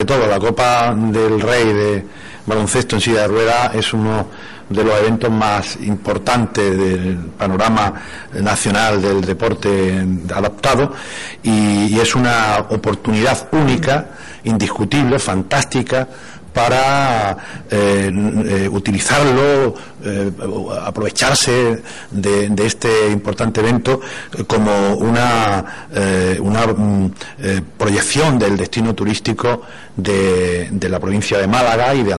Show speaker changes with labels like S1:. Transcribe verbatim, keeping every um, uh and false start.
S1: todo la Copa del Rey de baloncesto en silla de ruedas es uno de los eventos más importantes del panorama nacional del deporte adaptado, y, y es una oportunidad única, indiscutible, fantástica, para eh, eh, utilizarlo, eh, aprovecharse de, de este importante evento como una, eh, una eh, proyección del destino turístico de, de la provincia de Málaga y de